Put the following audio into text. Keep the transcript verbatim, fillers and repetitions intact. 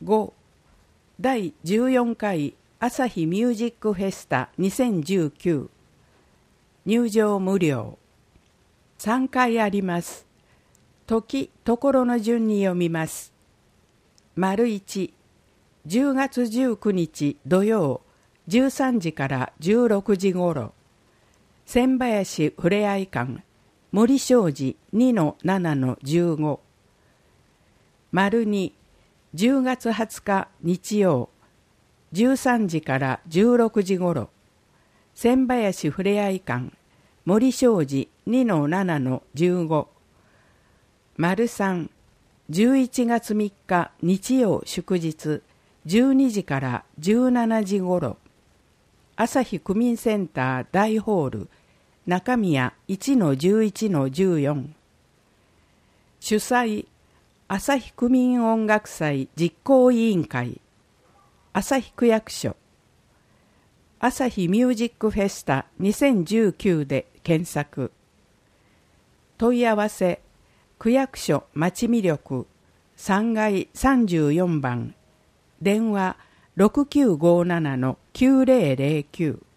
ご. 第じゅうよんかい朝日ミュージックフェスタにせんじゅうきゅう。入場無料。さんかいあります。時、ところの順に読みます。丸いち、じゅうがつじゅうくにち土曜、じゅうさんじからじゅうろくじごろ、千林ふれあい館、森商事 にのななのじゅうご。丸に、じゅうがつはつか日曜、じゅうさんじからじゅうろくじごろ、千林ふれあい館、森商事 にのななのじゅうご。丸さん、じゅういちがつみっか日曜祝日、じゅうにじからじゅうしちじごろ、朝日区民センター大ホール、中宮 いちのじゅういちのじゅうよん。主催、朝日区民音楽祭実行委員会、朝日区役所、朝日ミュージックフェスタにせんじゅうきゅうで検索。問い合わせ、区役所町魅力さんがいさんじゅうよんばん、電話 ろくきゅうごななのきゅうぜろぜろきゅう。